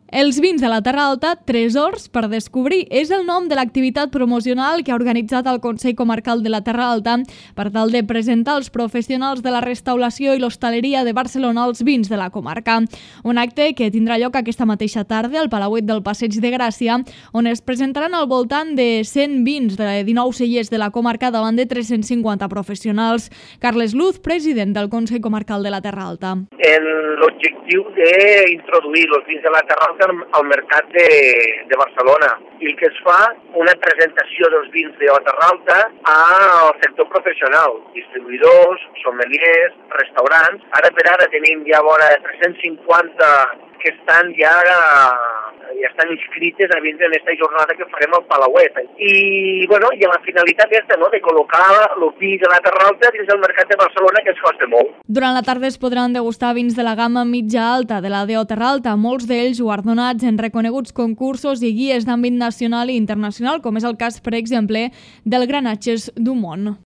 Els vins de la Terra Alta, tresors per descobrir, és el nom de l'activitat promocional que ha organitzat el Consell Comarcal de la Terra Alta per tal de presentar als professionals de la restauració i l'hostaleria de Barcelona els vins de la comarca. Un acte que tindrà lloc aquesta mateixa tarda al Palauet del Passeig de Gràcia, on es presentaran al voltant de 100 vins de 19 cellers de la comarca davant de 350 professionals. Carles Luz, president del Consell Comarcal de la Terra Alta. L'objectiu d'introduir els vins de la Terra Alta al mercat de Barcelona, i el que es fa una presentació dels vins de la Terra Alta al sector professional, distribuïdors, sommeliers, restaurants. Ara per ara tenim ja vora 350 que estan ja estan inscrites a vindre en aquesta jornada que farem al Palauet. I la finalitat de col·locar el vi de la Terra Alta dins del mercat de Barcelona, que ens costa molt. Durant la tarda es podran degustar vins de la gamma mitja-alta de la DO Terra Alta, molts d'ells guardonats en reconeguts concursos i guies d'àmbit nacional i internacional, com és el cas, per exemple, del Granatges du Món.